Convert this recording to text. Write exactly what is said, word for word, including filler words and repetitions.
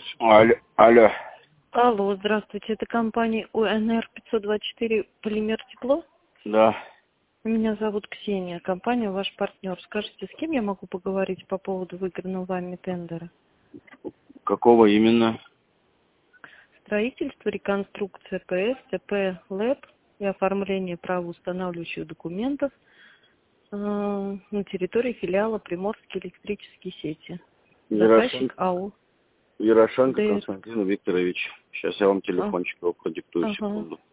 Алло. Алло. Алло, здравствуйте. Это компания УНР пятьсот двадцать четыре Полимер Тепло? Да. Меня зовут Ксения. Компания ваш партнер. Скажите, с кем я могу поговорить по поводу выигранного вами тендера? Какого именно? Строительство, реконструкция ПС, ТП, ЛЭП и оформление правоустанавливающих документов э, на территории филиала Приморские электрические сети. Заказчик АО. Ярошенко Д... Константин Викторович. Сейчас я вам телефончик его продиктую, ага. секунду.